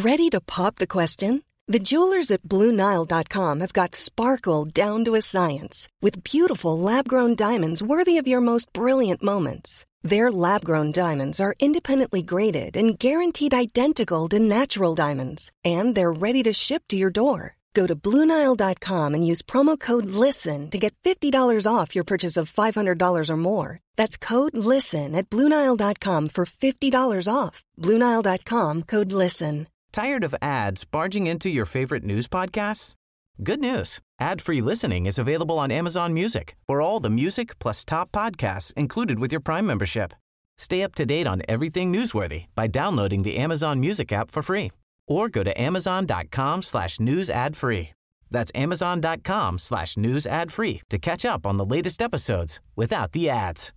Ready to pop the question? The jewelers at BlueNile.com have got sparkle down to a science with beautiful lab-grown diamonds worthy of your most brilliant moments. Their lab-grown diamonds are independently graded and guaranteed identical to natural diamonds, and they're ready to ship to your door. Go to BlueNile.com and use promo code LISTEN to get $50 off your purchase of $500 or more. That's code LISTEN at BlueNile.com for $50 off. BlueNile.com, code LISTEN. Tired of ads barging into your favorite news podcasts? Good news. Ad-free listening is available on Amazon Music for all the music plus top podcasts included with your Prime membership. Stay up to date on everything newsworthy by downloading the Amazon Music app for free or go to amazon.com/news ad free. That's amazon.com/news ad free to catch up on the latest episodes without the ads.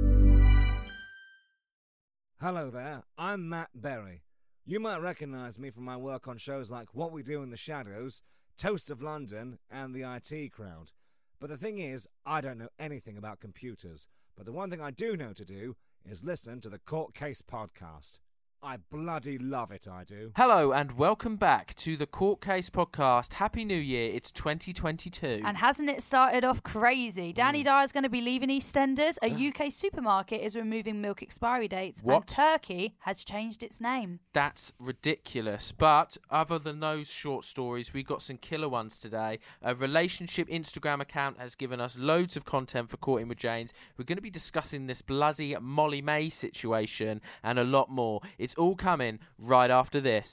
Hello there, I'm Matt Berry. You might recognise me from my work on shows like What We Do in the Shadows, Toast of London, and The IT Crowd. But the thing is, I don't know anything about computers. But the one thing I do know to do is listen to the Court Case Podcast. I bloody love it, I do. Hello and welcome back to the Court Case Podcast. Happy New Year, it's 2022. And hasn't it started off crazy? Danny Dyer's going to be leaving EastEnders, a UK supermarket is removing milk expiry dates, and Turkey has changed its name. That's ridiculous. But other than those short stories, we got some killer ones today. A relationship Instagram account has given us loads of content for Courting with Janes. We're going to be discussing this bloody Molly May situation and a lot more. It's all coming right after this.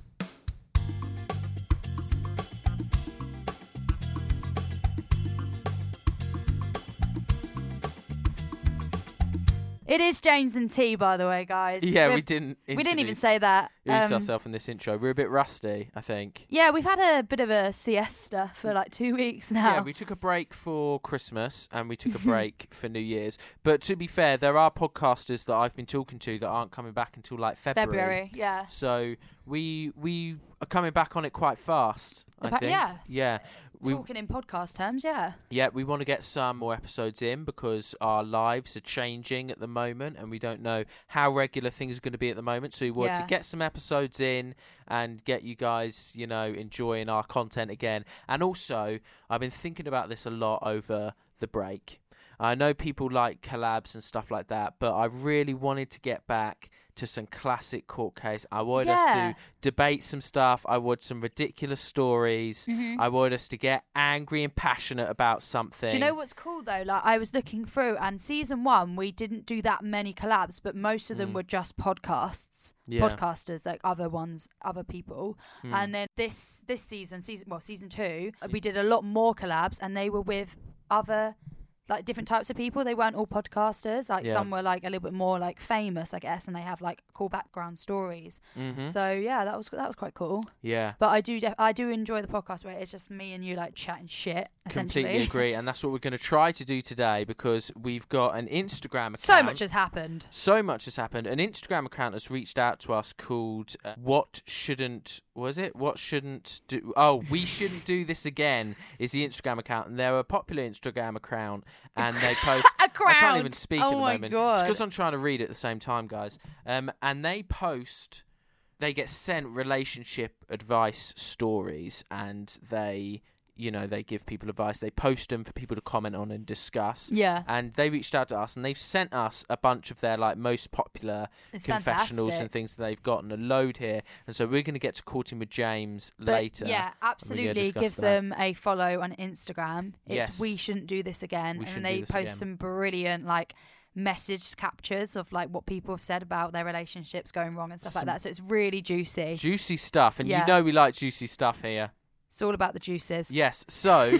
It is James and T, by the way, guys. Yeah, we didn't even say that. Introduce ourselves in this intro. We're a bit rusty, I think. Yeah, we've had a bit of a siesta for like 2 weeks now. Yeah, we took a break for Christmas and we took a break for New Year's. But to be fair, there are podcasters that I've been talking to that aren't coming back until like February. Yeah. So we are coming back on it quite fast, I think. Yes. Yeah. Talking in podcast terms, yeah. Yeah, we want to get some more episodes in because our lives are changing at the moment and we don't know how regular things are going to be at the moment. So we want to get some episodes in and get you guys, you know, enjoying our content again. And also, I've been thinking about this a lot over the break. I know people like collabs and stuff like that, but I really wanted to get back to some classic court case. I wanted us to debate some stuff. I wanted some ridiculous stories. I wanted us to get angry and passionate about something. Do you know what's cool though? Like I was looking through, and season 1 we didn't do that many collabs, but most of them were just podcasts, podcasters, like other people. And then this season 2, we did a lot more collabs, and they were with other like different types of people. They weren't all podcasters. Like some were like a little bit more like famous, I guess, and they have like cool background stories. So yeah, that was quite cool. Yeah. But I do enjoy the podcast where it's just me and you like chatting shit. Completely agree, and that's what we're going to try to do today because we've got an Instagram account. So much has happened. An Instagram account has reached out to us called We Shouldn't Do This Again is the Instagram account, and they're a popular Instagram account, and they post I can't even speak at the moment. God. It's because I'm trying to read at the same time, guys. And they get sent relationship advice stories, and they give people advice. They post them for people to comment on and discuss. Yeah. And they reached out to us, and they've sent us a bunch of their like most popular confessionals and things that they've gotten a load here. And so we're going to get to Courting with James later. Yeah, absolutely. Give them a follow on Instagram. It's We Shouldn't Do This Again. And they post some brilliant like message captures of like what people have said about their relationships going wrong and stuff like that. So it's really juicy. Juicy stuff. And you know we like juicy stuff here. It's all about the juices. Yes, so...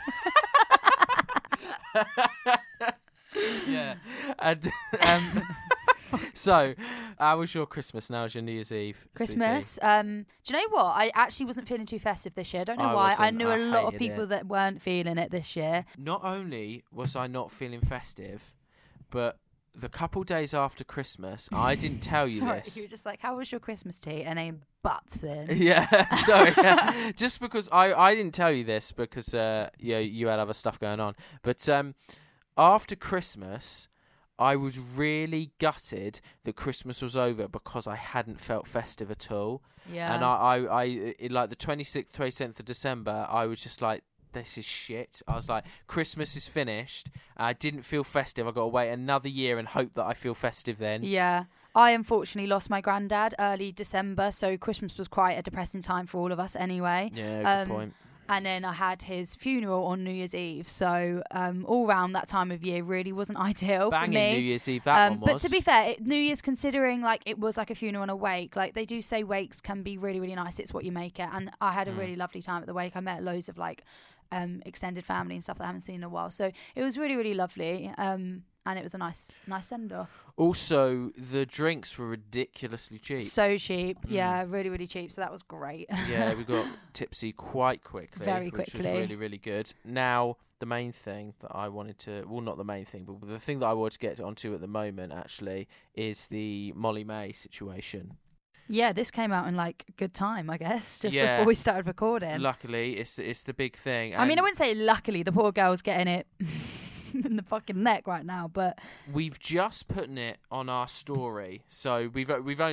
yeah. And, so, how was your Christmas? Now is your New Year's Eve? Christmas? Do you know what? I actually wasn't feeling too festive this year. I don't know why. I knew a lot of people that weren't feeling it this year. Not only was I not feeling festive, but... the couple days after Christmas, I didn't tell you sorry, this. You were just like, how was your Christmas tea? And then butts in. Yeah, sorry. Just because I didn't tell you this because you had other stuff going on. But after Christmas, I was really gutted that Christmas was over because I hadn't felt festive at all. Yeah. And I like the 26th, 27th of December, I was just like, this is shit. I was like, Christmas is finished. I didn't feel festive. I got to wait another year and hope that I feel festive then. Yeah. I unfortunately lost my granddad early December, so Christmas was quite a depressing time for all of us anyway. Yeah, good point. And then I had his funeral on New Year's Eve. So all round that time of year really wasn't ideal for me. Banging New Year's Eve, that one was. But to be fair, New Year's, considering like it was like a funeral and a wake, like they do say wakes can be really, really nice. It's what you make it. And I had a really lovely time at the wake. I met loads of like extended family and stuff that I haven't seen in a while. So it was really, really lovely. And it was a nice send-off. Also, the drinks were ridiculously cheap. So cheap. Yeah, really, really cheap. So that was great. Yeah, we got tipsy quite quickly. Very quickly. Which was really, really good. Now, the main thing that I wanted to... Well, not the main thing, but the thing that I wanted to get onto at the moment, actually, is the Molly-Mae situation. Yeah, this came out in like good time, I guess, just before we started recording. Luckily, it's the big thing. I mean, I wouldn't say luckily. The poor girl's getting it in the fucking neck right now, but we've just put it on our story, so we've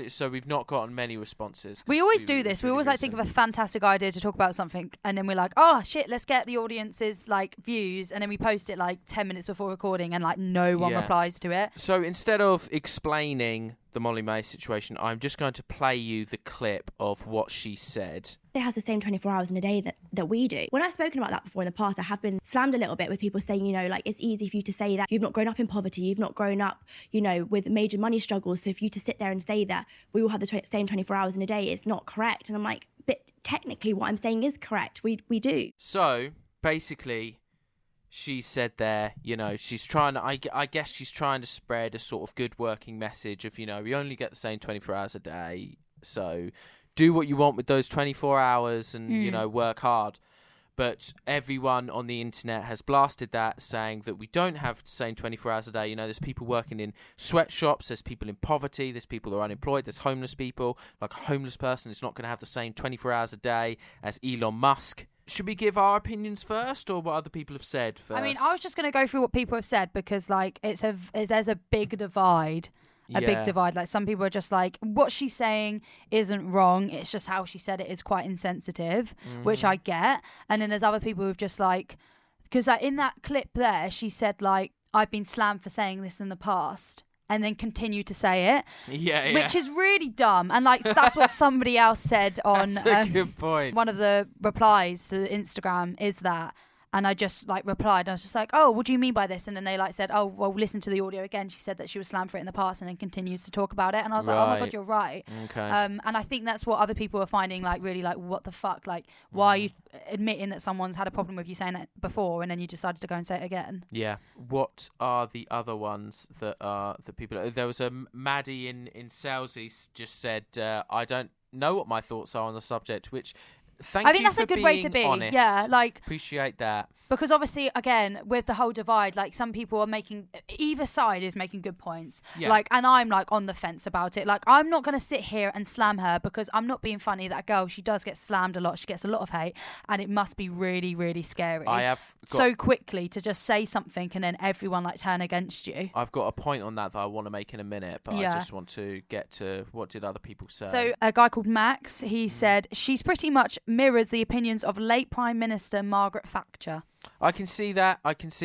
not gotten many responses. We always do this. We always like think of a fantastic idea to talk about something, and then we're like, oh shit, let's get the audience's like views, and then we post it like 10 minutes before recording, and like no one replies to it. So instead of explaining the Molly-Mae situation, I'm just going to play you the clip of what she said. It has the same 24 hours in a day that we do. When I've spoken about that before in the past, I have been slammed a little bit with people saying, you know, like, it's easy for you to say that you've not grown up in poverty, you've not grown up, you know, with major money struggles. So for you to sit there and say that we all have the same 24 hours in a day is not correct. And I'm like, but technically what I'm saying is correct. We do. So basically, she said there, you know, she's trying to, I guess she's trying to spread a sort of good working message of, you know, we only get the same 24 hours a day, so do what you want with those 24 hours and, you know, work hard. But everyone on the internet has blasted that, saying that we don't have the same 24 hours a day. You know, there's people working in sweatshops, there's people in poverty, there's people who are unemployed, there's homeless people. Like a homeless person is not going to have the same 24 hours a day as Elon Musk. Should we give our opinions first, or what other people have said first? I mean, I was just going to go through what people have said, because like there's a big divide. Big divide. Like some people are just like, what she's saying isn't wrong, it's just how she said it is quite insensitive, which I get. And then there's other people who've just like, because in that clip there, she said like, I've been slammed for saying this in the past, and then continue to say it, which is really dumb. And like that's what somebody else said on that's a good point. One of the replies to Instagram is that. And I just like replied, I was just like, oh, what do you mean by this? And then they like said, oh, well, listen to the audio again. She said that she was slammed for it in the past and then continues to talk about it. And I was like, oh my God, you're right. Okay. And I think that's what other people are finding like really like, what the fuck? Like, why are you admitting that someone's had a problem with you saying that before and then you decided to go and say it again? Yeah. What are the other ones that are the people? There was a Maddie in Selsey just said, I don't know what my thoughts are on the subject, which... I think that's a good way to be. Honest. Yeah, like appreciate that. Because obviously, again, with the whole divide, like some people are making, either side is making good points. Yeah. Like, and I'm like on the fence about it. Like, I'm not going to sit here and slam her, because I'm not being funny. That girl, she does get slammed a lot. She gets a lot of hate, and it must be really, really scary. So quickly to just say something and then everyone like turn against you. I've got a point on that I want to make in a minute, but I just want to get to what did other people say. So a guy called Max, he said, she's pretty much mirrors the opinions of late Prime Minister Margaret Thatcher. I can see that.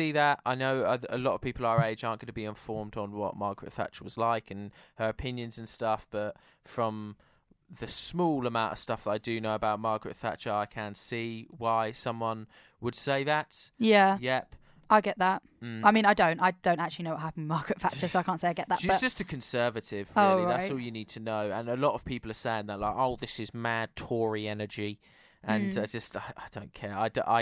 I know a lot of people our age aren't going to be informed on what Margaret Thatcher was like and her opinions and stuff, but from the small amount of stuff that I do know about Margaret Thatcher, I can see why someone would say that. Yeah. Yep. I get that. I mean, I don't actually know what happened with Margaret Thatcher, so I can't say I get that. She's just a conservative, really. Oh, right. That's all you need to know. And a lot of people are saying that, like, oh, this is mad Tory energy. And I don't care.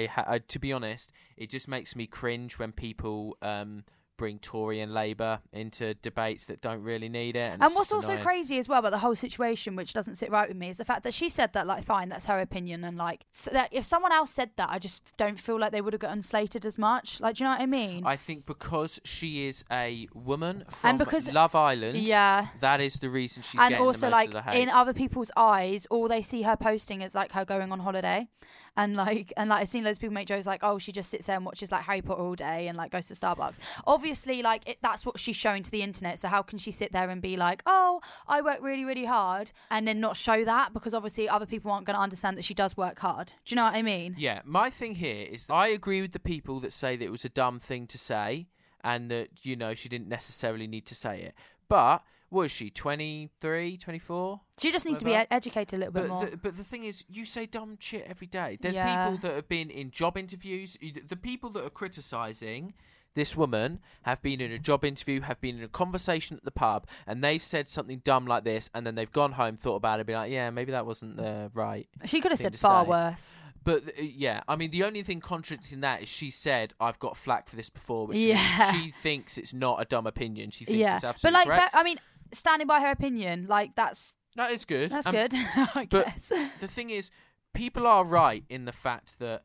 I to be honest, it just makes me cringe when people bring Tory and Labour into debates that don't really need it. And what's also crazy as well about the whole situation, which doesn't sit right with me, is the fact that she said that, like, fine, that's her opinion, and like, so that if someone else said that, I just don't feel like they would have gotten slated as much. Like, do you know what I mean? I think because she is a woman from Love Island, that is the reason she's getting also, the most like, of the hate. in other people's eyes, all they see her posting is like her going on holiday. And I've seen loads of people make jokes like, oh, she just sits there and watches like Harry Potter all day and like goes to Starbucks. Obviously, obviously, like, that's what she's showing to the internet. So how can she sit there and be like, oh, I work really, really hard, and then not show that? Because obviously other people aren't going to understand that she does work hard. Do you know what I mean? Yeah, my thing here is I agree with the people that say that it was a dumb thing to say and that, you know, she didn't necessarily need to say it. But what is she, 23, 24? She just needs to be educated a little bit more. But the thing is, you say dumb shit every day. There's people that have been in job interviews. The people that are criticising this woman have been in a job interview, have been in a conversation at the pub, and they've said something dumb like this, and then they've gone home, thought about it, and been like, yeah, maybe that wasn't right. She could have said far worse. But, yeah, I mean, the only thing contradicting that is she said, I've got flack for this before, which means she thinks it's not a dumb opinion. She thinks it's absolutely correct. I mean, standing by her opinion, like, that is good. That's good, I guess. The thing is, people are right in the fact that,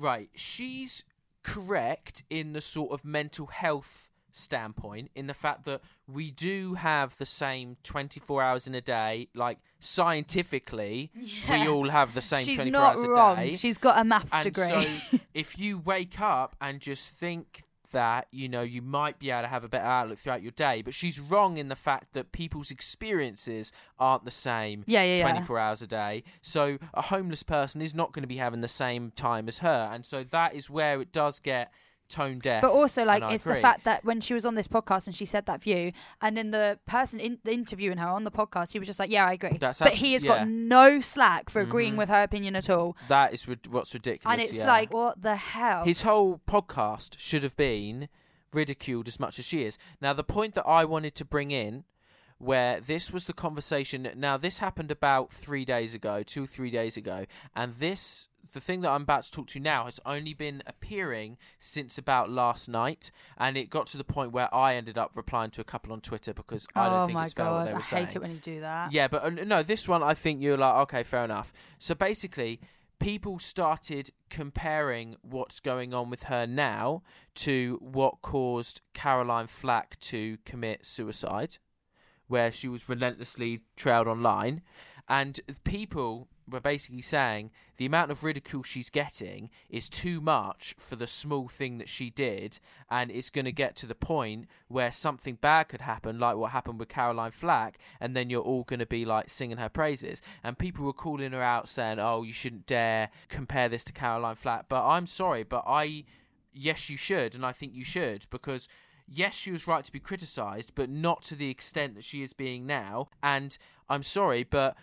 she's correct in the sort of mental health standpoint, in the fact that we do have the same 24 hours in a day, like scientifically we all have the same 24 hours a day. She's not wrong. She's got a maths degree. So if you wake up and just think that, you know, you might be able to have a better outlook throughout your day, but she's wrong in the fact that people's experiences aren't the same 24 hours a day. So a homeless person is not going to be having the same time as her, and so that is where it does get tone deaf. But also, like, it's the fact that when she was on this podcast and she said that view, and then the person interviewing her on the podcast, he was just like, yeah, I agree. But he has got no slack for agreeing with her opinion at all. That is what's ridiculous. And it's like, what the hell? His whole podcast should have been ridiculed as much as she is. Now, the point that I wanted to bring in, where this was the conversation, now this happened about 3 days ago, 2 or 3 days ago, and the thing that I'm about to talk to now has only been appearing since about last night, and it got to the point where I ended up replying to a couple on Twitter because I don't think it's fair what they were saying. I hate it when you do that. Yeah, but no, this one I think you're like, okay, fair enough. So basically, people started comparing what's going on with her now to what caused Caroline Flack to commit suicide, where she was relentlessly trailed online, and people were basically saying the amount of ridicule she's getting is too much for the small thing that she did, and it's going to get to the point where something bad could happen, like what happened with Caroline Flack, and then you're all going to be like singing her praises. And people were calling her out saying, oh, you shouldn't dare compare this to Caroline Flack. But I'm sorry, but yes, you should, and I think you should, because yes, she was right to be criticised, but not to the extent that she is being now. And I'm sorry, but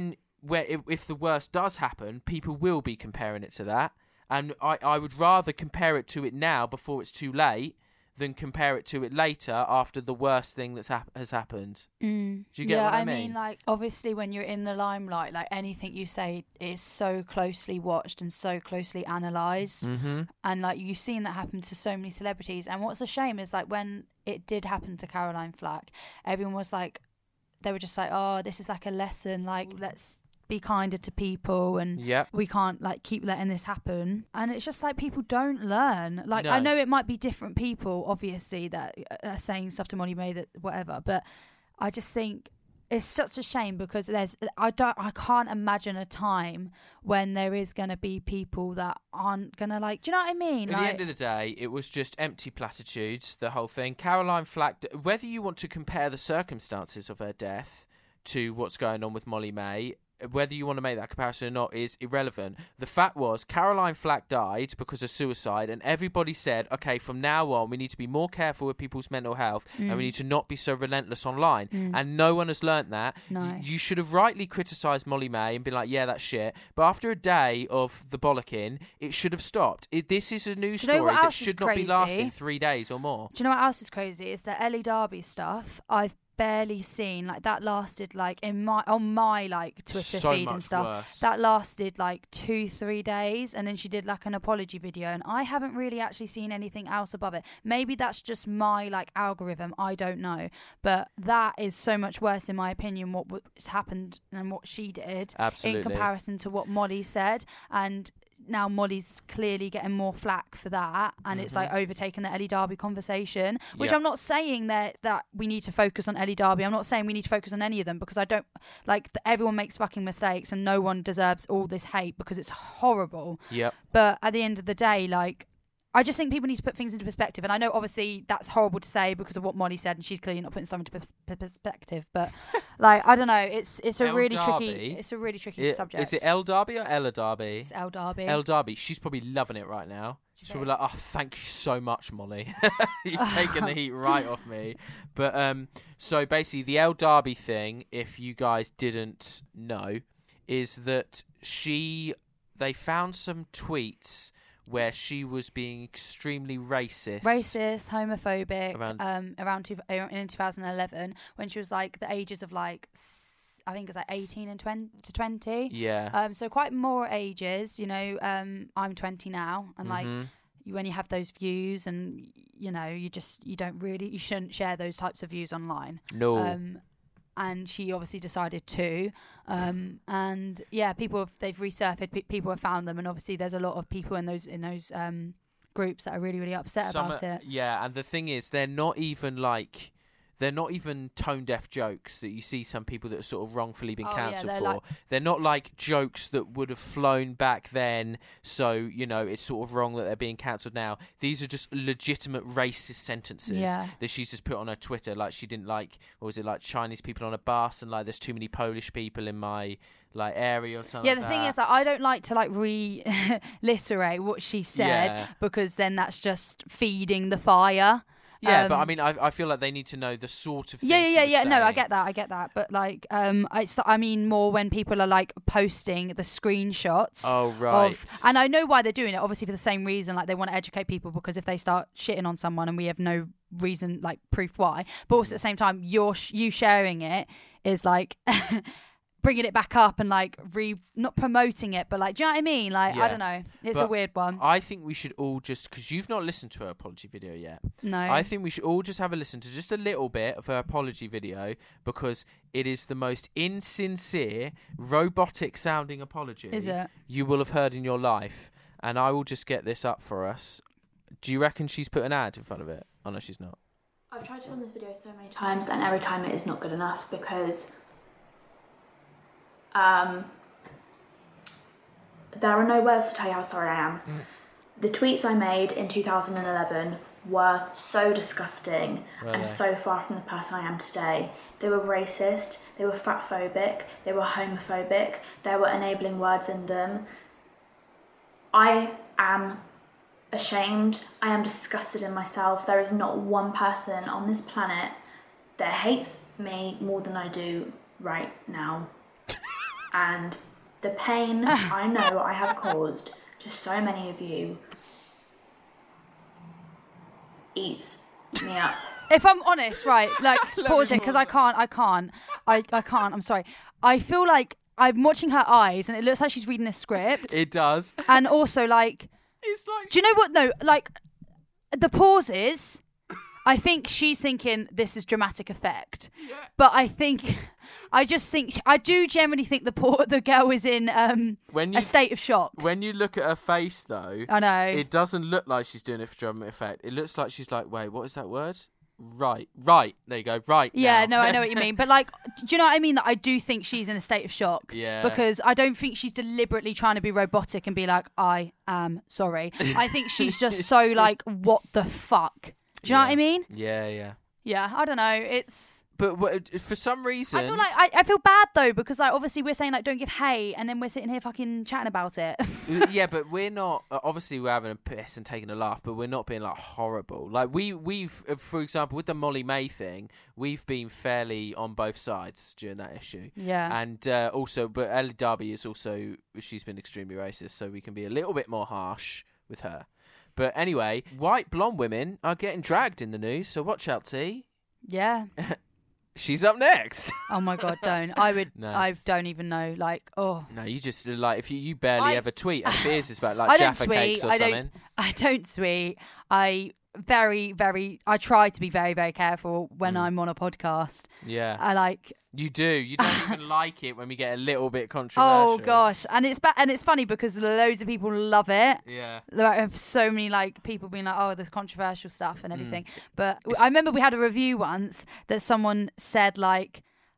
if the worst does happen, people will be comparing it to that. And I would rather compare it to it now before it's too late than compare it to it later after the worst thing that's has happened. Do you get what I mean? Yeah, I mean, like, obviously when you're in the limelight, like, anything you say is so closely watched and so closely analysed. Mm-hmm. And, like, you've seen that happen to so many celebrities. And what's a shame is, like, when it did happen to Caroline Flack, everyone was like, they were just like, oh, this is like a lesson, like, let's be kinder to people, and we can't, like, keep letting this happen. And it's just like, people don't learn. Like, I know it might be different people, obviously, that are saying stuff to Molly May, that whatever, but I just think it's such a shame, because I can't imagine a time when there is going to be people that aren't going to, like, do you know what I mean? At the end of the day, it was just empty platitudes, the whole thing. Caroline Flack, whether you want to compare the circumstances of her death to what's going on with Molly May, whether you want to make that comparison or not is irrelevant. The fact was, Caroline Flack died because of suicide, and everybody said, okay, from now on, we need to be more careful with people's mental health, and we need to not be so relentless online. And no one has learnt that. No. You should have rightly criticised Molly May and been like, yeah, that's shit. But after a day of the bollocking, it should have stopped. This is a news story that should not be lasting 3 days or more. Do you know what else is crazy? Is the Ellie Darby stuff. I've barely seen, like, that lasted, like, on my like Twitter feed and stuff, worse. That lasted like 2-3 days, and then she did like an apology video, and I haven't really actually seen anything else above it. Maybe that's just my, like, algorithm, I don't know, but that is so much worse in my opinion, what's happened and what she did. Absolutely. In comparison to what Molly said. And now Molly's clearly getting more flack for that, and it's like overtaken the Ellie Darby conversation, which I'm not saying that we need to focus on Ellie Darby. I'm not saying we need to focus on any of them, because I don't like everyone makes fucking mistakes, and no one deserves all this hate, because it's horrible. Yep. But at the end of the day, like, I just think people need to put things into perspective. And I know obviously that's horrible to say because of what Molly said, and she's clearly not putting something into perspective. But like, I don't know, it's a really tricky subject. Is it El Derby or Ella Derby? It's El Derby. El Derby. She's probably loving it right now. She's probably like, oh, thank you so much, Molly. You've taken the heat right off me. But so basically, the El Derby thing, if you guys didn't know, is that they found some tweets where she was being extremely racist, homophobic, in 2011 when she was like the ages of like I think it's like 18 and 20. Yeah. So quite more ages, you know. I'm 20 now, and like when you have those views, and you know, you shouldn't share those types of views online. No. And she obviously decided to, and yeah, they've resurfaced. People have found them, and obviously there's a lot of people in those groups that are really, really upset about it. Yeah, and the thing is, they're not even tone deaf jokes that you see some people that are sort of wrongfully been cancelled for. They're not like jokes that would have flown back then, so you know it's sort of wrong that they're being cancelled now. These are just legitimate racist sentences that she's just put on her Twitter. Like she didn't like, what was it, like Chinese people on a bus, and like there's too many Polish people in my like area or something. Yeah, the thing is that I don't like to like reiterate what she said because then that's just feeding the fire. Yeah, but I mean, I feel like they need to know the sort of thing Yeah. No, I get that. But like, I mean more when people are like posting the screenshots. Oh right. And I know why they're doing it. Obviously for the same reason, like they want to educate people, because if they start shitting on someone and we have no reason, like proof why, but also at the same time, you sharing it is like. Bringing it back up and like not promoting it, but like, do you know what I mean? Like, I don't know. It's a weird one. I think we should all just, because you've not listened to her apology video yet. No. I think we should all just have a listen to just a little bit of her apology video, because it is the most insincere, robotic sounding apology you will have heard in your life. And I will just get this up for us. Do you reckon she's put an ad in front of it? Oh no, she's not. I've tried to film this video so many times, and every time it is not good enough, because there are no words to tell you how sorry I am. The tweets I made in 2011 were so disgusting and so far from the person I am today. They were racist, they were fatphobic, they were homophobic, there were enabling words in them. I am ashamed, I am disgusted in myself. There is not one person on this planet that hates me more than I do right now. And the pain I know I have caused to so many of you eats me up. If I'm honest, right, like, pause it, because I can't, I'm sorry. I feel like I'm watching her eyes and it looks like she's reading a script. It does. And also, like, it's like, do you know what, though? Like, the pauses, I think she's thinking this is dramatic effect. Yeah. But I do generally think the girl is in a state of shock. When you look at her face, though, I know it doesn't look like she's doing it for dramatic effect. It looks like she's like, wait, what is that word? Right. There you go. Right. Yeah, now. No, I know what you mean. But like, do you know what I mean? That I do think she's in a state of shock. Yeah. Because I don't think she's deliberately trying to be robotic and be like, I am sorry. I think she's just so like, what the fuck? Do you know what I mean? Yeah. Yeah, I don't know. But for some reason, I feel like I feel bad though, because like obviously we're saying like don't give hate, and then we're sitting here fucking chatting about it. Yeah, but we're not. Obviously, we're having a piss and taking a laugh, but we're not being like horrible. Like we've for example, with the Molly May thing, we've been fairly on both sides during that issue. Yeah, and also, but Ellie Darby is also, she's been extremely racist, so we can be a little bit more harsh with her. But anyway, white blonde women are getting dragged in the news, so watch out, T. Yeah. She's up next. Oh my God, don't. I would. No. I don't even know. Like, oh. No, you just like, if you barely ever tweet, and if it is about like Jaffa cakes or something. I don't tweet. I try to be very, very careful when I'm on a podcast. Yeah. I like. You do. You don't even like it when we get a little bit controversial. Oh gosh, and it's funny because loads of people love it. Yeah. There are so many like people being like, oh, there's controversial stuff and everything. But I remember we had a review once that someone said like,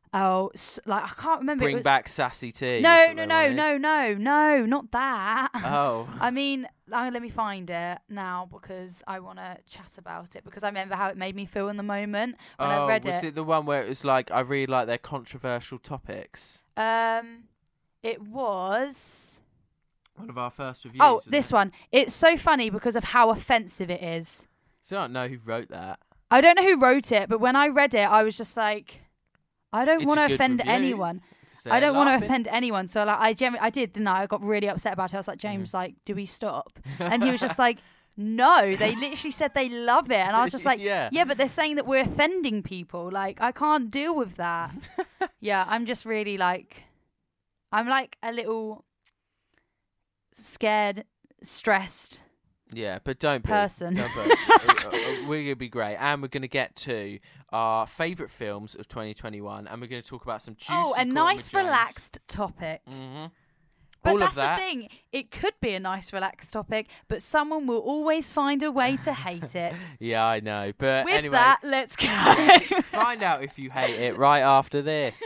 Oh, like I can't remember. Bring back Sassy T. No, not that. Oh. I mean, let me find it now because I want to chat about it because I remember how it made me feel in the moment when I read it. Was it the one where it was like, I really like their controversial topics? It was one of our first reviews. Oh, this one. It's so funny because of how offensive it is. So I don't know who wrote that. I don't know who wrote it, but when I read it, I was just like, I don't want to offend review. anyone. I don't want to offend anyone. So like, I did, didn't I? I got really upset about it. I was like, James, like, do we stop? And he was just like, no, they literally said they love it. And I was just like, yeah, but they're saying that we're offending people. Like, I can't deal with that. Yeah, I'm just really like, I'm like a little scared, stressed. Yeah, but don't be. Person. We're going to be great. And we're going to get to our favourite films of 2021. And we're going to talk about some juicy a nice relaxed topic. Mm-hmm. But that's the thing. It could be a nice relaxed topic, but someone will always find a way to hate it. Yeah, I know. But with anyway, that, let's go. Find out if you hate it right after this.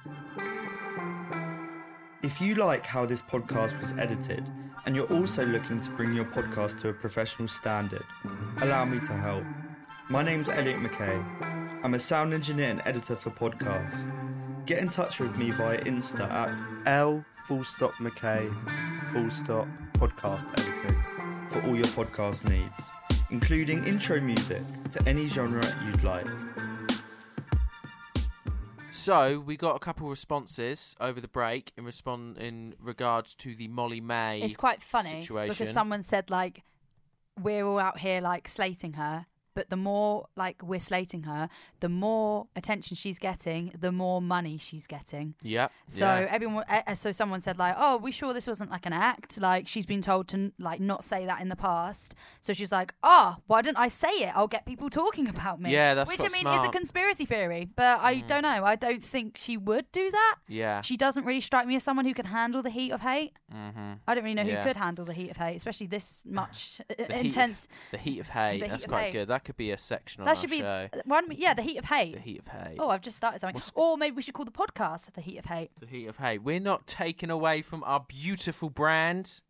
If you like how this podcast was edited, and you're also looking to bring your podcast to a professional standard, allow me to help. My name's Elliot McKay. I'm a sound engineer and editor for podcasts. Get in touch with me via Insta at L_McKay_ podcast editing for all your podcast needs, including intro music to any genre you'd like. So we got a couple of responses over the break in regards to the Molly May. It's quite funny situation. Because someone said like we're all out here like slating her, but the more like we're slating her, the more attention she's getting, the more money she's getting. Yep. So so someone said like, "Oh, we sure this wasn't like an act? Like she's been told to like not say that in the past." So she's like, "Oh, why didn't I say it? I'll get people talking about me." Yeah, that's which what's is a smart. conspiracy theory, but I don't know. I don't think she would do that. Yeah. She doesn't really strike me as someone who can handle the heat of hate. Mm-hmm. I don't really know who could handle the heat of hate, especially this much intense. The heat of hate. That's quite good. That could be a section on our show. The heat of hate. The heat of hate. Oh, I've just started something. Or maybe we should call the podcast The Heat of Hate. The Heat of Hate. We're not taking away from our beautiful brand.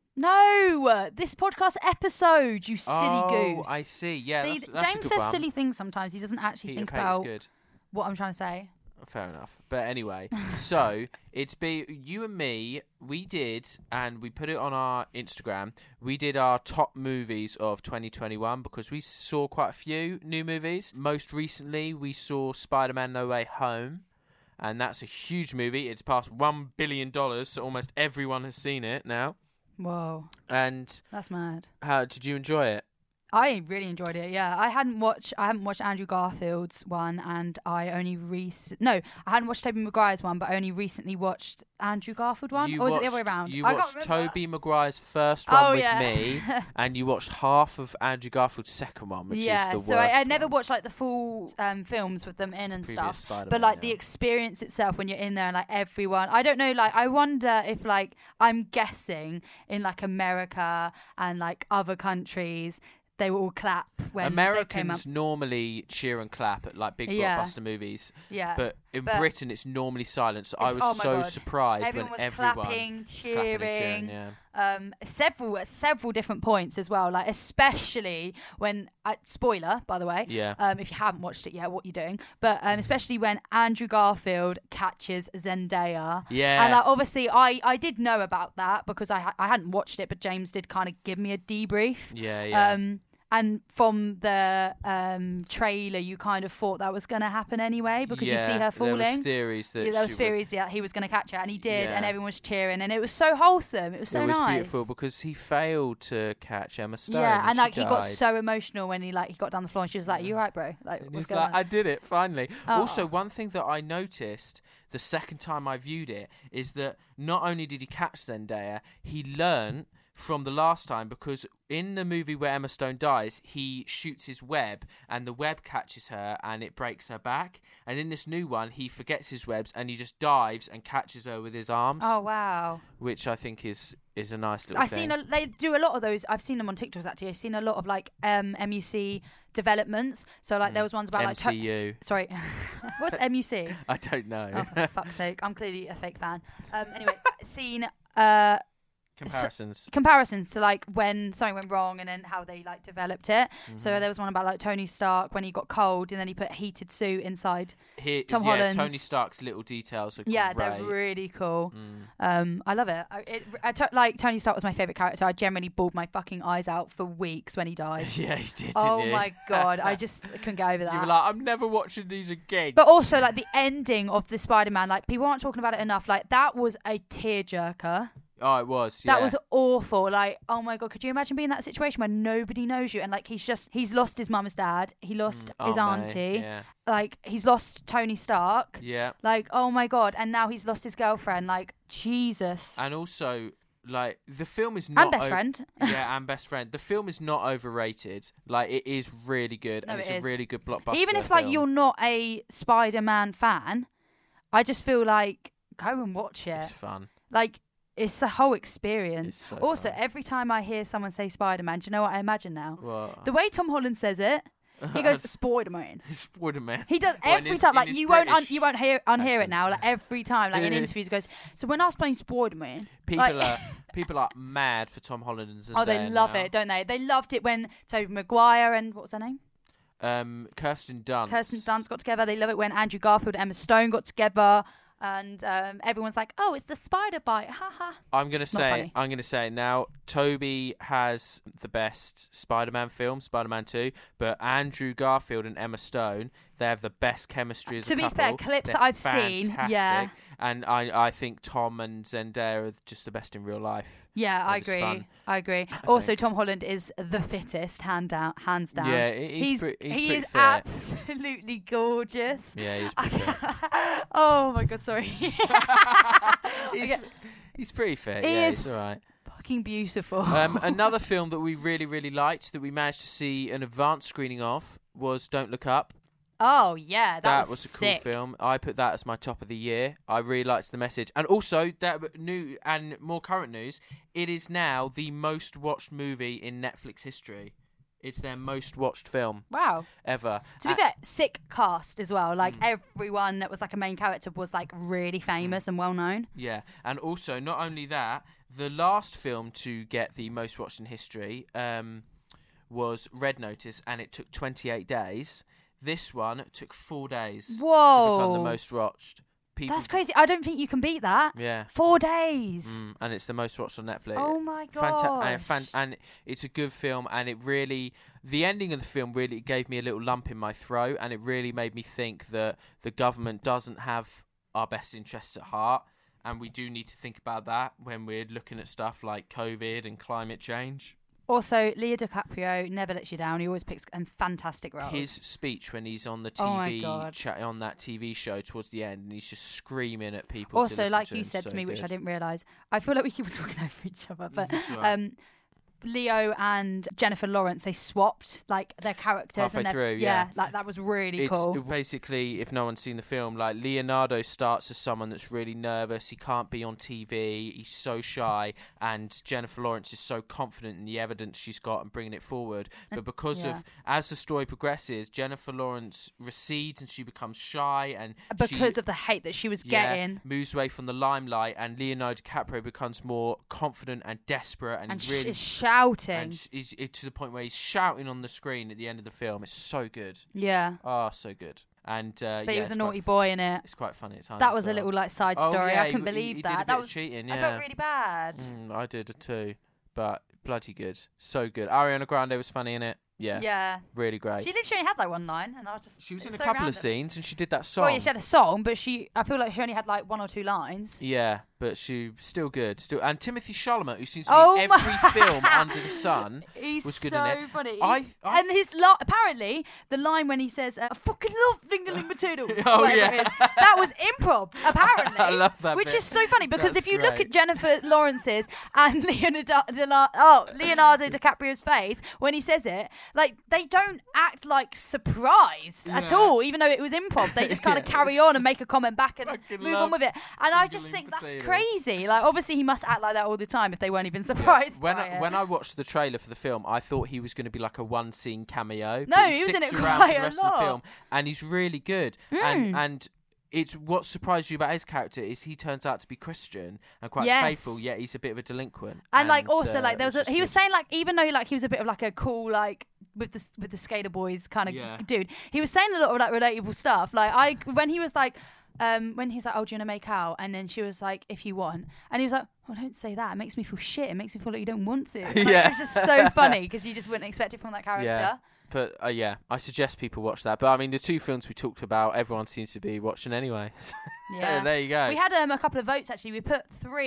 No, this podcast episode, you silly goose. Oh, I see. Yeah, see, that's James says silly things sometimes. He doesn't actually think about what I'm trying to say. Fair enough. But anyway, so it's you and me, we did, and we put it on our Instagram, we did our top movies of 2021 because we saw quite a few new movies. Most recently, we saw Spider-Man No Way Home, and that's a huge movie. It's passed $1 billion, so almost everyone has seen it now. Whoa. And that's mad. How did you enjoy it? I really enjoyed it. Yeah, I hadn't watched Andrew Garfield's one, and I hadn't watched Tobey Maguire's one, but I only recently watched Andrew Garfield one. Or was it the other way around? You watched Tobey Maguire's first one with me, and you watched half of Andrew Garfield's second one, which is the worst. So I never watched like the full films with them in and stuff. Spider-Man, but like the experience itself when you're in there and like everyone, I don't know, like I wonder if like I'm guessing in like America and like other countries, they will all clap when Americans they came up. normally cheer and clap at like big blockbuster movies. Yeah. But in Britain, it's normally silent. So I was so surprised everyone when was everyone clapping, was cheering. Yeah. Several different points as well. Like especially when spoiler, by the way. Yeah. If you haven't watched it yet, what are you doing? But especially when Andrew Garfield catches Zendaya. Yeah. And like obviously, I did know about that because I hadn't watched it, but James did kind of give me a debrief. Yeah. Yeah. And from the trailer, you kind of thought that was going to happen anyway because you see her falling. There was theories that he was going to catch her, and he did, and everyone was cheering, and it was so wholesome. It was so nice. It was beautiful because he failed to catch Emma Stone. Yeah, and like he got so emotional when he got down the floor, and she was like, "You right, bro?" Like, and what's he's going like, on? "I did it finally." Oh. Also, one thing that I noticed the second time I viewed it is that not only did he catch Zendaya, he learned from the last time because in the movie where Emma Stone dies, he shoots his web and the web catches her and it breaks her back. And in this new one, he forgets his webs and he just dives and catches her with his arms. Oh, wow. Which I think is a nice little thing. They do a lot of those. I've seen them on TikToks, actually. I've seen a lot of, like, MUC developments. So, like, there was ones about, MCU. like... Sorry. What's MUC? I don't know. Oh, for fuck's sake. I'm clearly a fake fan. Anyway, seen... comparisons to like when something went wrong and then how they like developed it. So there was one about like Tony Stark when he got cold and then he put a heated suit inside Tom Holland's. Tony Stark's little details are great. They're really cool. I love it. Like Tony Stark was my favourite character. I generally bawled my fucking eyes out for weeks when he died. Yeah, he did. Oh didn't you? my god, I just couldn't get over that. You were like, I'm never watching these again. But also like the ending of the Spider-Man, like people aren't talking about it enough. Like that was a tearjerker. Oh, it was. Yeah. That was awful. Like, oh my god, could you imagine being in that situation where nobody knows you and like he's lost his mum and dad, he lost his auntie, like he's lost Tony Stark. Yeah. Like, oh my god, and now he's lost his girlfriend. Like, Jesus. And also, like the film is not and best friend. Yeah, and best friend. The film is not overrated. Like it is really good, and it's a really good blockbuster. Even if like you're not a Spider-Man fan, I just feel like go and watch it. It's fun. Like. It's the whole experience. So also, fun. every time I hear someone say Spider-Man, do you know what I imagine now? What? The way Tom Holland says it, he goes Spider-Man. Spider-Man. He does every time. Like you won't unhear it now. Like every time, like in interviews, he goes. So when I was playing Spider-Man, people are mad for Tom Holland and Zendaya. Oh, they love it, don't they? They loved it when Tobey Maguire and what was her name? Kirsten Dunst. Kirsten Dunst got together. They love it when Andrew Garfield and Emma Stone got together. And everyone's like, "Oh, it's the spider bite!" Haha. I'm gonna say now. Toby has the best Spider-Man film, Spider-Man 2, but Andrew Garfield and Emma Stone, they have the best chemistry as a couple. To be fair, clips that I've seen, yeah. And I think Tom and Zendaya are just the best in real life. Yeah, I agree. Also, Tom Holland is the fittest, hands down. Yeah, he's he is fit. Absolutely gorgeous. Yeah, he's pretty fit. Oh my god, sorry. He's pretty fit. He's all right. Fucking beautiful. Another film that we really, really liked that we managed to see an advanced screening of was Don't Look Up. Oh yeah, that was a sick. Cool film. I put that as my top of the year. I really liked the message, and also that new and more current news. It is now the most watched movie in Netflix history. It's their most watched film. Wow. Ever. To be fair, sick cast as well. Like everyone that was like a main character was like really famous and well known. Yeah, and also not only that, the last film to get the most watched in history was Red Notice, and it took 28 days. This one took 4 days. Whoa. To become the most watched. That's crazy. I don't think you can beat that. Yeah. 4 days. And it's the most watched on Netflix. Oh my god. And it's a good film, and it really, the ending of the film really gave me a little lump in my throat, and it really made me think that the government doesn't have our best interests at heart, and we do need to think about that when we're looking at stuff like COVID and climate change. Also, Leo DiCaprio never lets you down. He always picks a fantastic roles. His speech when he's on the TV, on that TV show towards the end, and he's just screaming at people. Also, like you said to me, which I didn't realise, I feel like we keep talking over each other, but Leo and Jennifer Lawrence, they swapped like their characters halfway through. Yeah, like that was really cool. Basically, if no one's seen the film, like Leonardo starts as someone that's really nervous. He can't be on TV. He's so shy, and Jennifer Lawrence is so confident in the evidence she's got and bringing it forward. But because of as the story progresses, Jennifer Lawrence recedes and she becomes shy, and because of the hate that she was getting, moves away from the limelight, and Leonardo DiCaprio becomes more confident and desperate, and really shouting. And he's to the point where he's shouting on the screen at the end of the film. It's so good. Yeah. Oh, so good. And but he was a naughty boy in it. It's quite funny at times. That was a little like side story. Yeah, I couldn't believe that. He did a bit that was cheating. I felt really bad. I did too, but bloody good. So good. Ariana Grande was funny in it. Yeah. Yeah. Really great. She literally only had like one line, and I just. She was in a couple of scenes, and she did that song. Well, yeah, she had a song, but I feel like she only had like one or two lines. Yeah. but she still good. And Timothy Chalamet, who seems to be in every film under the sun, was good in it. He's so funny. And his apparently the line when he says, "I fucking love Dingaling Potatoes," yeah, that was improv. Apparently, I love that. Which bit. is so funny because That's if you great. look at Jennifer Lawrence's and Leonardo DiCaprio's face when he says it, like they don't act like surprised at all, even though it was improv. They just kind of carry on and make a comment back and move on with it. And I just think that's crazy. Like obviously he must act like that all the time if they weren't even surprised. Yeah. When I watched the trailer for the film, I thought he was going to be like a one scene cameo. No, but he was in it sticks around quite for the a rest lot. of the film, and he's really good. And it's what surprised you about his character is he turns out to be Christian and quite faithful, yet he's a bit of a delinquent. And like also like there was he was saying like even though like he was a bit of like a cool like with the Skater Boys kind of dude, he was saying a lot of like relatable stuff. Like when he was like, oh, do you want to make out? And then she was like, if you want. And he was like, oh, don't say that. It makes me feel shit. It makes me feel like you don't want to. Like, Yeah. It's just so funny because you just wouldn't expect it from that character. Yeah. But I suggest people watch that. But I mean, the two films we talked about, everyone seems to be watching anyway. So Yeah. there you go. We had a couple of votes actually. We put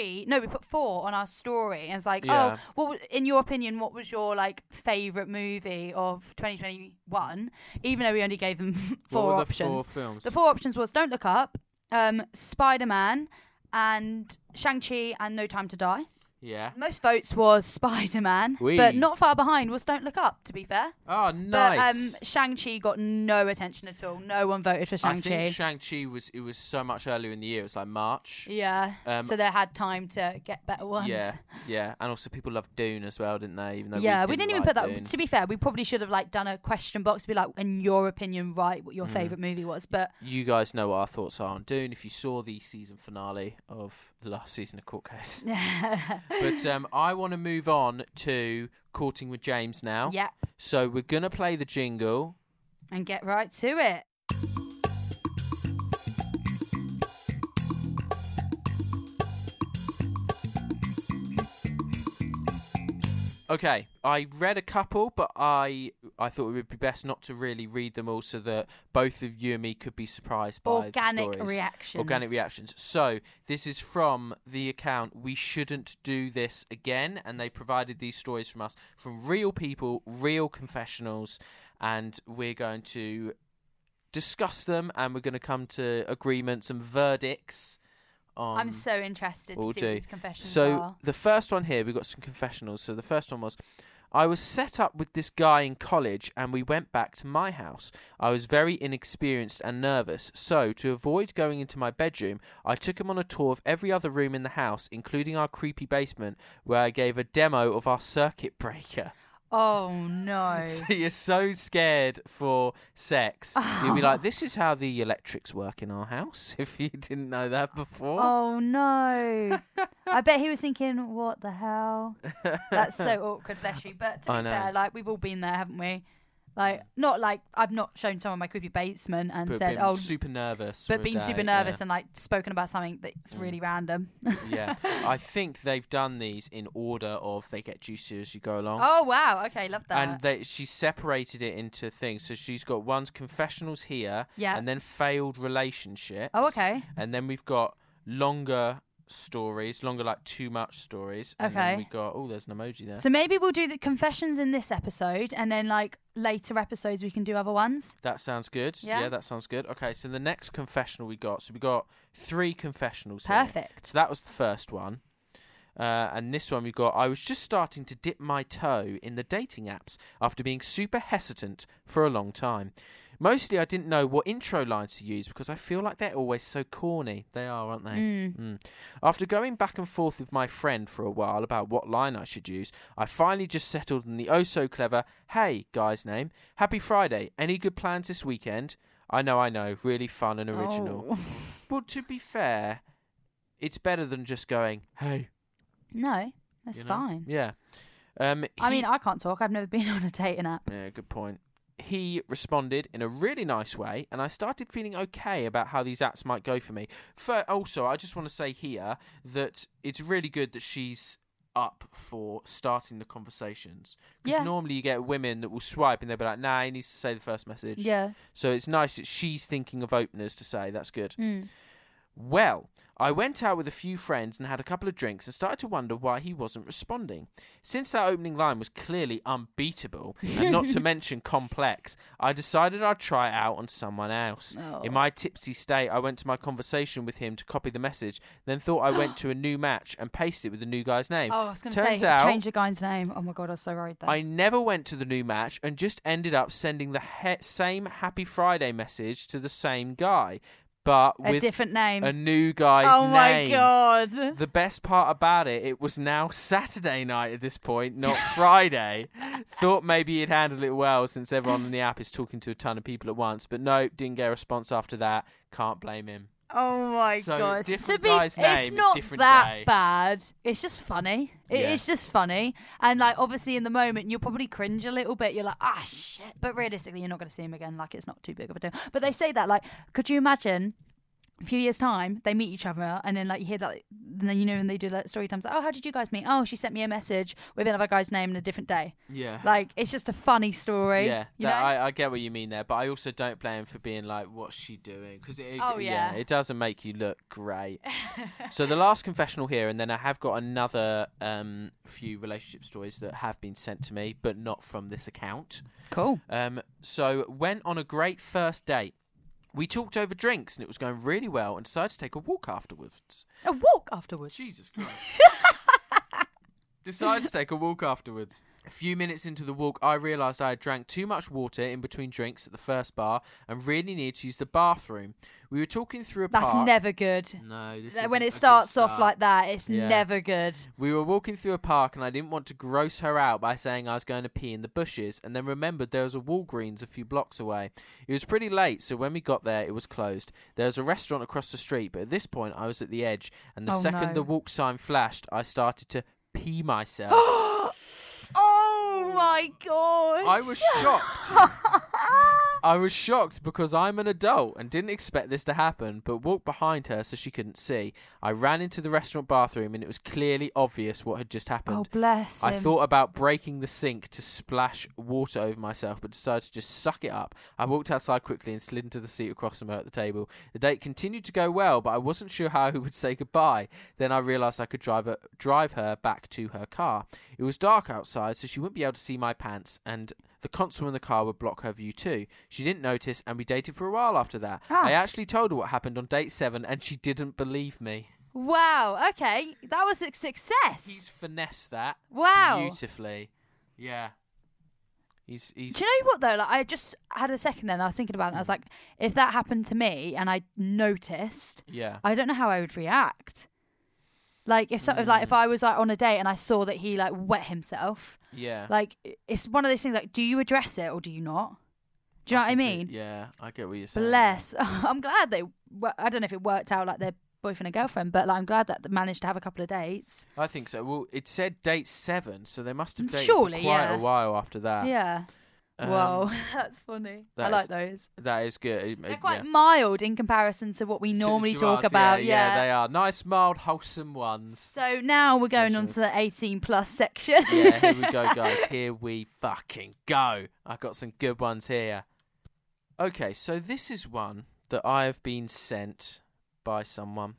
4 on our story, and it's like, in your opinion, what was your like favorite movie of 2021? Even though we only gave them 4 options. The 4 films. The 4 options was Don't Look Up, Spider-Man, and Shang-Chi and No Time to Die. Yeah. Most votes was Spider-Man, but not far behind was Don't Look Up, to be fair. Oh, nice. But Shang-Chi got no attention at all. No one voted for Shang-Chi. I think Shang-Chi was so much earlier in the year. It was like March. Yeah. So they had time to get better ones. Yeah. And also people loved Dune as well, didn't they? Even though we didn't even like put Dune. that. To be fair, we probably should have like done a question box to be like, in your opinion, write what your favourite movie was. But you guys know what our thoughts are on Dune if you saw the season finale of the last season of Court Case. But I want to move on to Courting with James now. Yep. So we're going to play the jingle. And get right to it. Okay, I read a couple, but I thought it would be best not to really read them all so that both of you and me could be surprised by the stories. Organic reactions. So, this is from the account We Shouldn't Do This Again, and they provided these stories from us, from real people, real confessionals, and we're going to discuss them, and we're going to come to agreements and verdicts. I'm so interested to see what these confessions are. So the first one here, we've got some confessionals. So the first one was, I was set up with this guy in college and we went back to my house. I was very inexperienced and nervous. So to avoid going into my bedroom, I took him on a tour of every other room in the house, including our creepy basement, where I gave a demo of our circuit breaker. Oh, no. So you're so scared for sex. You'll be like, this is how the electrics work in our house, if you didn't know that before. Oh, no. I bet he was thinking, what the hell? That's so awkward, bless you. But to be fair, like, we've all been there, haven't we? Like, not like I've not shown someone my creepy basement and said, "Oh, super nervous," but being super nervous and like spoken about something that's really random. Yeah, I think they've done these in order of they get juicier as you go along. Oh wow, okay, love that. And she separated it into things. So she's got one's confessionals here, and then failed relationships. Oh, okay. And then we've got longer stories, like too much stories. And then we got there's an emoji there. So maybe we'll do the confessions in this episode, and then like later episodes we can do other ones. That sounds good. Yeah, that sounds good. Okay, so the next confessional we got 3 confessionals. Perfect. Here. So that was the first one. And this one we got, I was just starting to dip my toe in the dating apps after being super hesitant for a long time. Mostly I didn't know what intro lines to use because I feel like they're always so corny. They are, aren't they? After going back and forth with my friend for a while about what line I should use, I finally just settled on the oh-so-clever, hey, guy's name. Happy Friday. Any good plans this weekend? I know. Really fun and original. Oh. Well, to be fair, it's better than just going, hey. No, that's fine. Yeah. I mean, I can't talk. I've never been on a dating app. Yeah, good point. He responded in a really nice way, and I started feeling okay about how these apps might go for me. Also, I just want to say here that it's really good that she's up for starting the conversations. Because normally you get women that will swipe and they'll be like, nah, he needs to say the first message. Yeah. So it's nice that she's thinking of openers to say. That's good. Well, I went out with a few friends and had a couple of drinks and started to wonder why he wasn't responding. Since that opening line was clearly unbeatable, and not to mention complex, I decided I'd try it out on someone else. Oh. In my tipsy state, I went to my conversation with him to copy the message, then thought I went to a new match and pasted it with the new guy's name. Oh, I was going to Turns say, out, change the guy's name. Oh my God, I was so worried then. I never went to the new match and just ended up sending the same Happy Friday message to the same guy. But with a different name. A new guy's name. Oh my God. The best part about it was now Saturday night at this point, not Friday. Thought maybe he'd handle it well since everyone on the app is talking to a ton of people at once. But no, didn't get a response after that. Can't blame him. Oh my So, gosh. different guy's name, it's not different that day. bad. It's just funny. Yeah. It's just funny. And like obviously in the moment you'll probably cringe a little bit. You're like, ah shit. But realistically you're not going to see him again. Like it's not too big of a deal. But they say that like, could you imagine a few years' time, they meet each other, and then like you hear that, and then when they do like story times, like, oh, how did you guys meet? Oh, she sent me a message with another guy's name in a different day. Yeah. Like it's just a funny story. Yeah, you know? I get what you mean there, but I also don't blame him for being like, what's she doing? Because it doesn't make you look great. So the last confessional here, and then I have got another few relationship stories that have been sent to me, but not from this account. Cool. So went on a great first date. We talked over drinks and it was going really well and decided to take a walk afterwards. A walk afterwards? Jesus Christ. Decided to take a walk afterwards. A few minutes into the walk, I realised I had drank too much water in between drinks at the first bar and really needed to use the bathroom. We were talking through a park. That's never good. No, this when isn't it a starts good off start. like that, it's Yeah. never good. We were walking through a park and I didn't want to gross her out by saying I was going to pee in the bushes, and then remembered there was a Walgreens a few blocks away. It was pretty late, so when we got there it was closed. There was a restaurant across the street, but at this point I was at the edge, and the second the walk sign flashed I started to pee myself. Oh my God. I was shocked. I was shocked because I'm an adult and didn't expect this to happen, but walked behind her so she couldn't see. I ran into the restaurant bathroom and it was clearly obvious what had just happened. Oh, bless him. I thought about breaking the sink to splash water over myself, but decided to just suck it up. I walked outside quickly and slid into the seat across from her at the table. The date continued to go well, but I wasn't sure how I would say goodbye. Then I realised I could drive her back to her car. It was dark outside, so she wouldn't be able to see my pants, and the console in the car would block her view too. She didn't notice, and we dated for a while after that. I actually told her what happened on date 7, and she didn't believe me. Wow, okay. That was a success. He's finessed that beautifully. Yeah. He's. Do you know what, though? Like, I just had a second then. I was thinking about it. And I was like, if that happened to me and I noticed, I don't know how I would react. Like if if I was like on a date and I saw that he like wet himself, like it's one of those things. Like, do you address it or do you not? Do you know what I mean? Yeah, I get what you're saying. Bless. I'm glad they. I don't know if it worked out like their boyfriend and girlfriend, but like I'm glad that they managed to have a couple of dates. I think so. Well, it said date 7, so they must have dated Surely, for quite a while after that. Yeah. Whoa, that's funny. I like those. That is good. They're quite mild in comparison to what we normally talk about. Yeah, they are. Nice, mild, wholesome ones. So now we're going on to the 18+ section. Yeah, here we go, guys. Here we fucking go. I've got some good ones here. Okay, so this is one that I have been sent by someone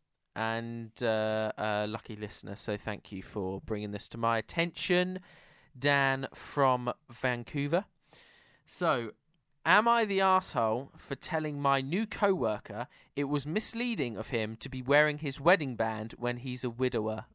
and a lucky listener, so thank you for bringing this to my attention. Dan from Vancouver. So, am I the arsehole for telling my new co-worker it was misleading of him to be wearing his wedding band when he's a widower?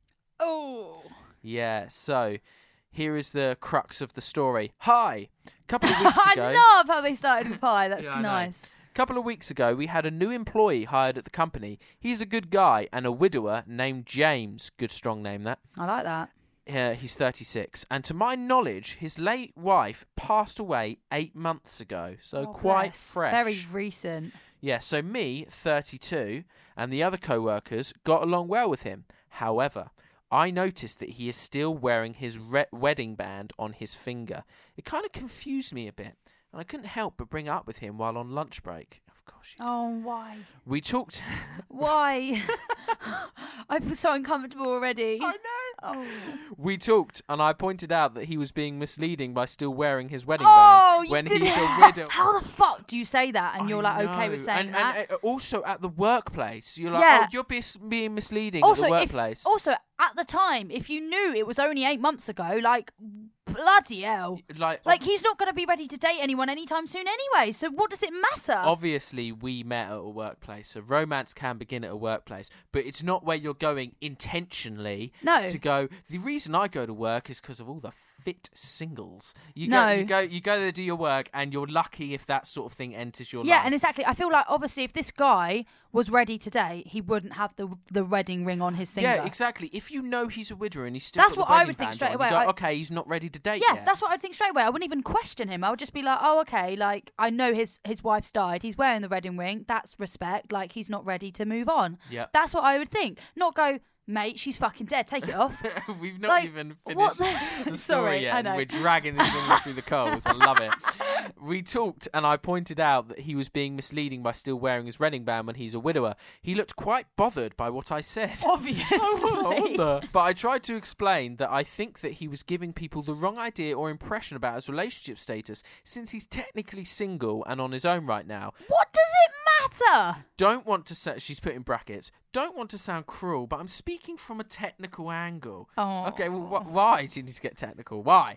Oh. Yeah, so here is the crux of the story. Hi! Couple of weeks ago... I love how they started with hi. That's nice. Couple of weeks ago, we had a new employee hired at the company. He's a good guy and a widower named James. Good strong name, that. I like that. He's 36, and to my knowledge, his late wife passed away 8 months ago, so quite fresh. Very recent. Yeah, so me, 32, and the other co-workers got along well with him. However, I noticed that he is still wearing his wedding band on his finger. It kind of confused me a bit, and I couldn't help but bring it up with him while on lunch break. Of course you did. Oh, why? We talked... Why? I feel so uncomfortable already. I know. Oh. We talked, and I pointed out that he was being misleading by still wearing his wedding band when he's a widow. How the fuck do you say that? And you're like, okay with saying that? And also at the workplace, you're like, you're being misleading at the workplace. Also, at the time, if you knew it was only 8 months ago, like, bloody hell. Like he's not going to be ready to date anyone anytime soon anyway, so what does it matter? Obviously, we met at a workplace, so romance can begin at a workplace, but it's not where you're going intentionally to go, the reason I go to work is because of all the fit singles. You go there to do your work, and you're lucky if that sort of thing enters your life. Yeah, and exactly. I feel like obviously if this guy was ready to date, he wouldn't have the wedding ring on his finger. Yeah, exactly. If you know he's a widower and he's still that's what I would think straight away. You go, okay, he's not ready to date yet. That's what I'd think straight away. I wouldn't even question him. I would just be like, oh, okay, like I know his wife's died. He's wearing the wedding ring. That's respect. Like he's not ready to move on. Yeah, that's what I would think. Not go, mate, she's fucking dead. Take it off. We've not even finished the story yet. We're dragging this woman through the coals. I love it. We talked, and I pointed out that he was being misleading by still wearing his wedding band when he's a widower. He looked quite bothered by what I said. Obviously. But I tried to explain that I think that he was giving people the wrong idea or impression about his relationship status, since he's technically single and on his own right now. What does it matter? Don't want to say, she's put in brackets, don't want to sound cruel, but I'm speaking from a technical angle. Oh. Okay, well, why do you need to get technical? Why?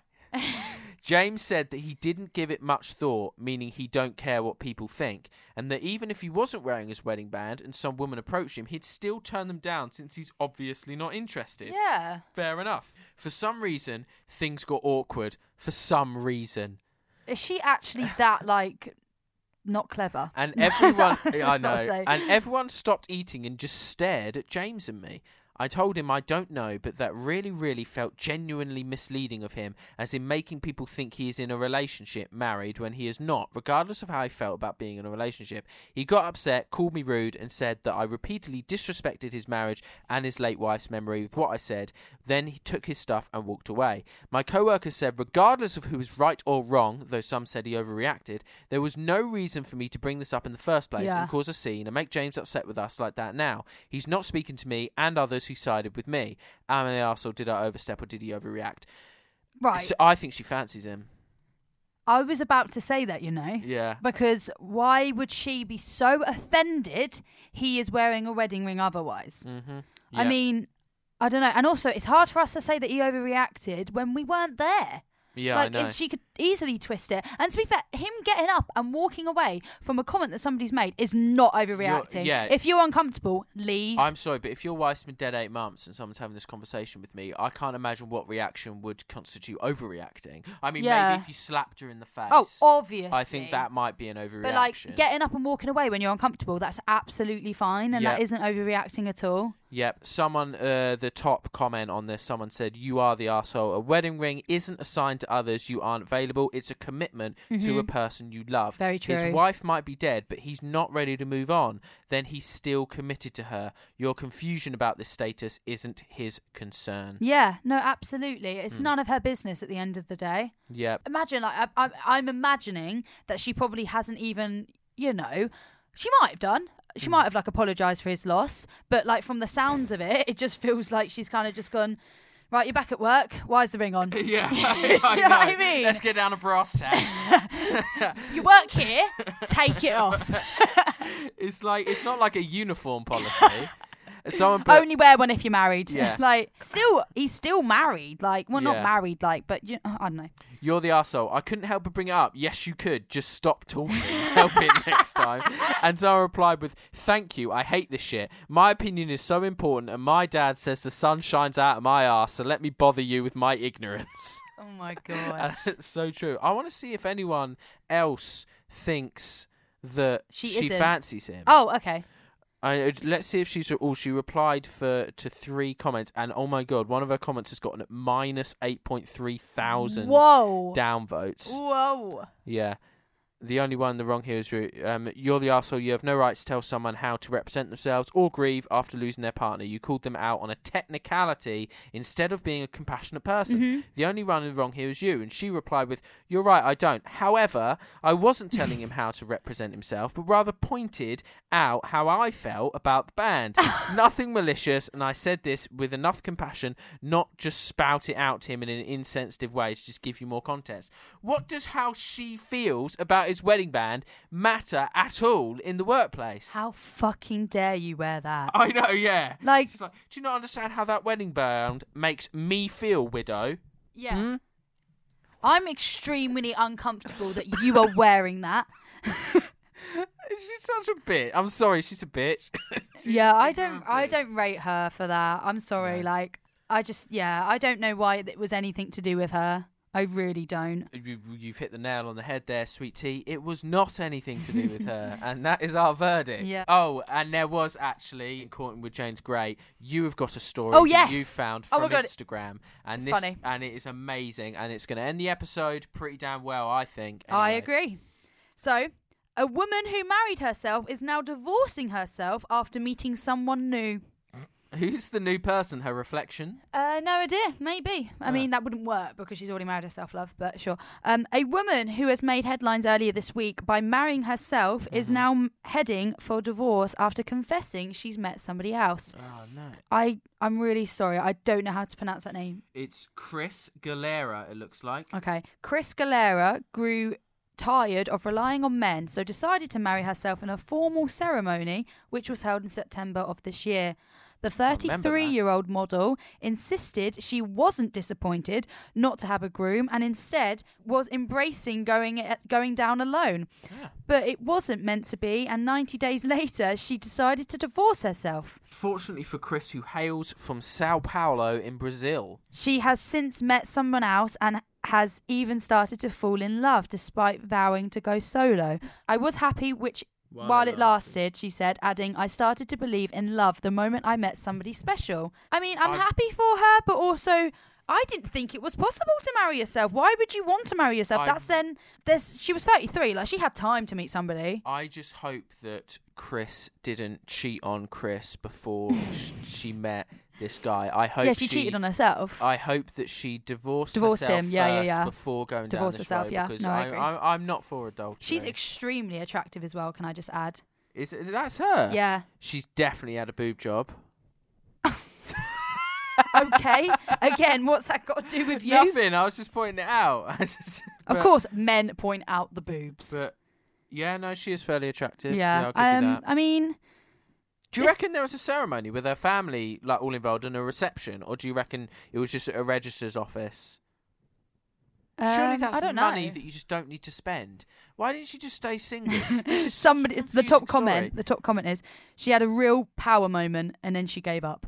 James said that he didn't give it much thought, meaning he don't care what people think, and that even if he wasn't wearing his wedding band and some woman approached him, he'd still turn them down since he's obviously not interested. Yeah. Fair enough. For some reason, things got awkward. For some reason. Is she actually that, like, not clever? And everyone, I know, and everyone stopped eating and just stared at James and me. I told him I don't know, but that really, really felt genuinely misleading of him, as in making people think he is in a relationship, married, when he is not, regardless of how he felt about being in a relationship. He got upset, called me rude, and said that I repeatedly disrespected his marriage and his late wife's memory with what I said. Then he took his stuff and walked away. My co-worker said, regardless of who was right or wrong, though some said he overreacted, there was no reason for me to bring this up in the first place and cause a scene and make James upset with us like that now. He's not speaking to me and others who sided with me. And they asked, did I overstep or did he overreact? Right. So I think she fancies him. I was about to say that, you know. Yeah. Because why would she be so offended he is wearing a wedding ring otherwise? Mm-hmm. Yeah. I mean, I don't know. And also, it's hard for us to say that he overreacted when we weren't there. Yeah, like, I know. She could easily twist it. And to be fair, him getting up and walking away from a comment that somebody's made is not overreacting. If you're uncomfortable, leave. I'm sorry, but if your wife's been dead 8 months and someone's having this conversation with me, I can't imagine what reaction would constitute overreacting. I mean, maybe if you slapped her in the face. Oh, obviously. I think that might be an overreaction. But, like, getting up and walking away when you're uncomfortable, that's absolutely fine. And that isn't overreacting at all. Yep. Someone, the top comment on this, someone said, you are the arsehole. A wedding ring isn't a sign to others you aren't available. It's a commitment to a person you love. Very true. His wife might be dead, but he's not ready to move on. Then he's still committed to her. Your confusion about this status isn't his concern. Yeah, no, absolutely. It's none of her business at the end of the day. Yep. Imagine, like, I'm imagining that she probably hasn't even, you know, she might have done. She might have, like, apologised for his loss, but, like, from the sounds of it, it just feels like she's kind of just gone, right, you're back at work. Why is the ring on? Yeah, Do you know what I mean? Let's get down to brass tacks. You work here, take it off. It's not like a uniform policy. Only wear one if you're married. Yeah. Like, he's still married. Like, well, not married, like, but I don't know. You're the arsehole. I couldn't help but bring it up. Yes, you could. Just stop talking. Help it next time. And someone replied with, thank you. I hate this shit. My opinion is so important, and my dad says the sun shines out of my arse, so let me bother you with my ignorance. Oh, my God. It's so true. I want to see if anyone else thinks that she fancies him. Oh, okay. Let's see if she replied to 3 comments, and oh my god, one of her comments has gotten minus 8.3 thousand downvotes. Whoa. Yeah. The only one the wrong here is you're the arsehole. You have no right to tell someone how to represent themselves or grieve after losing their partner. You called them out on a technicality instead of being a compassionate person. The only one wrong here is you. And she replied with, you're right, I don't. However, I wasn't telling him how to represent himself, but rather pointed out how I felt about the band. Nothing malicious, and I said this with enough compassion, not just spout it out to him in an insensitive way to just give you more context. What does how she feels about his wedding band matter at all in the workplace? How fucking dare you wear that? I know, yeah. Like, do you not understand how that wedding band makes me feel, widow? Yeah. I'm extremely uncomfortable that you are wearing that. She's such a bitch. I'm sorry, she's a bitch. I don't rate her for that. I'm sorry. No. I don't know why it was anything to do with her. I really don't. You've hit the nail on the head there, sweet tea. It was not anything to do with her, and that is our verdict. Yeah. Oh, and there was actually, Courting with James Gray, you have got a story that you found from Instagram. And it's funny. And it is amazing, and it's going to end the episode pretty damn well, I think. Anyway. I agree. So, a woman who married herself is now divorcing herself after meeting someone new. Who's the new person? Her reflection? No idea. Maybe. I mean, that wouldn't work because she's already married herself, love, but sure. A woman who has made headlines earlier this week by marrying herself is now heading for divorce after confessing she's met somebody else. Oh, no. I'm really sorry. I don't know how to pronounce that name. It's Chris Galera, it looks like. Okay. Chris Galera grew tired of relying on men, so decided to marry herself in a formal ceremony, which was held in September of this year. The 33-year-old model insisted she wasn't disappointed not to have a groom and instead was embracing going down alone. Yeah. But it wasn't meant to be, and 90 days later, she decided to divorce herself. Fortunately for Chris, who hails from Sao Paulo in Brazil. She has since met someone else and has even started to fall in love despite vowing to go solo. I was happy while it lasted, she said, adding, I started to believe in love the moment I met somebody special. I mean, I'm happy for her, but also I didn't think it was possible to marry yourself. Why would you want to marry yourself? She was 33, like she had time to meet somebody. I just hope that Chris didn't cheat on Chris before she met this guy. I hope she cheated on herself. I hope that she divorced herself him. First before going divorce down this herself, road. Because I agree. I'm not for adultery. She's extremely attractive as well, can I just add? That's her? Yeah. She's definitely had a boob job. Okay. Again, what's that got to do with you? Nothing. I was just pointing it out. Of course, men point out the boobs. But yeah, no, she is fairly attractive. Yeah. I'll give you that. I mean, do you reckon there was a ceremony with her family like all involved and a reception, or do you reckon it was just at a registrar's office? Surely that's money that you just don't need to spend. Why didn't she just stay single? The top comment is she had a real power moment and then she gave up.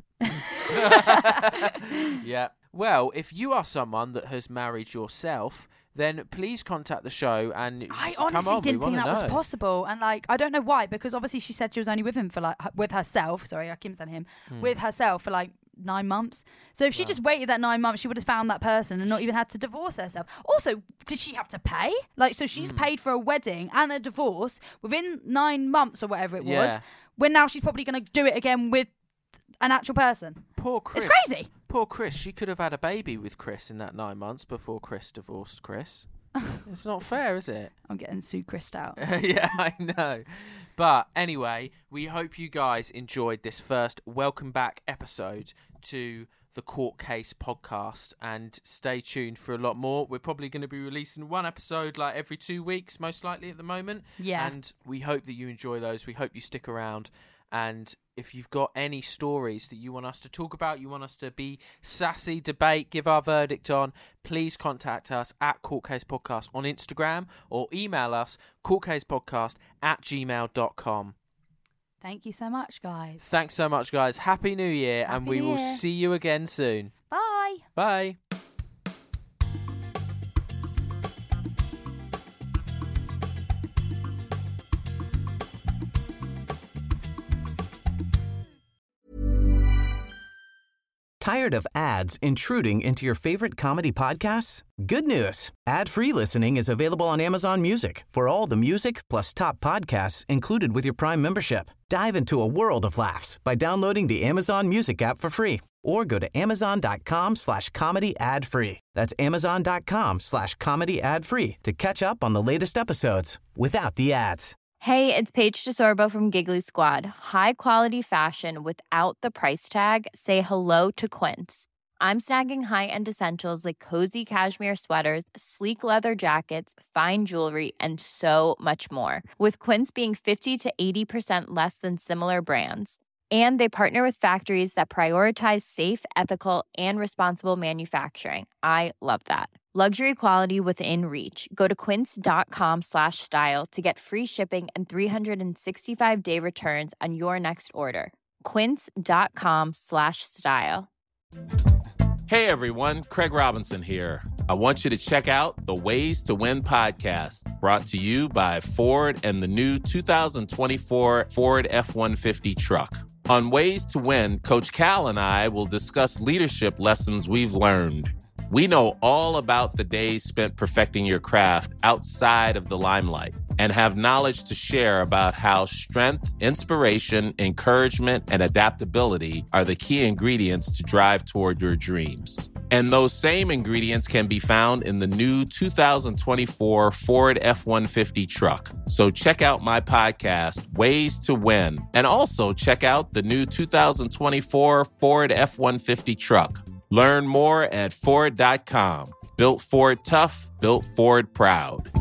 Yeah. Well, if you are someone that has married yourself, then please contact the show and I honestly didn't think that was possible. And I don't know why, because obviously she said she was only with him for with herself. Sorry, I keep saying him. With herself for 9 months. So if she just waited that 9 months, she would have found that person and not even had to divorce herself. Also, did she have to pay? So she's paid for a wedding and a divorce within 9 months or whatever it was, when now she's probably going to do it again with an actual person. Poor Chris. It's crazy. Poor Chris. She could have had a baby with Chris in that 9 months before Chris divorced Chris. It's not fair, is it? I'm getting Sue Christ out. Yeah, I know. But anyway, we hope you guys enjoyed this first welcome back episode to the Court Case podcast, and stay tuned for a lot more. We're probably going to be releasing one episode every 2 weeks, most likely at the moment. Yeah. And we hope that you enjoy those. We hope you stick around. And if you've got any stories that you want us to talk about, you want us to be sassy, debate, give our verdict on, please contact us at Court Case Podcast on Instagram or email us courtcasepodcast@gmail.com. Thank you so much, guys. Thanks so much, guys. Happy New Year, and we will see you again soon. Bye. Bye. Tired of ads intruding into your favorite comedy podcasts? Good news. Ad-free listening is available on Amazon Music for all the music plus top podcasts included with your Prime membership. Dive into a world of laughs by downloading the Amazon Music app for free or go to amazon.com/comedy ad-free. That's amazon.com/comedy ad-free to catch up on the latest episodes without the ads. Hey, it's Paige DeSorbo from Giggly Squad. High quality fashion without the price tag. Say hello to Quince. I'm snagging high-end essentials like cozy cashmere sweaters, sleek leather jackets, fine jewelry, and so much more. With Quince being 50 to 80% less than similar brands. And they partner with factories that prioritize safe, ethical, and responsible manufacturing. I love that. Luxury quality within reach. Go to quince.com/style to get free shipping and 365-day returns on your next order. Quince.com/style. Hey everyone, Craig Robinson here. I want you to check out the Ways to Win podcast, brought to you by Ford and the new 2024 Ford F-150 truck. On Ways to Win, Coach Cal and I will discuss leadership lessons we've learned. We know all about the days spent perfecting your craft outside of the limelight and have knowledge to share about how strength, inspiration, encouragement, and adaptability are the key ingredients to drive toward your dreams. And those same ingredients can be found in the new 2024 Ford F-150 truck. So check out my podcast, Ways to Win, and also check out the new 2024 Ford F-150 truck. Learn more at Ford.com. Built Ford tough, built Ford proud.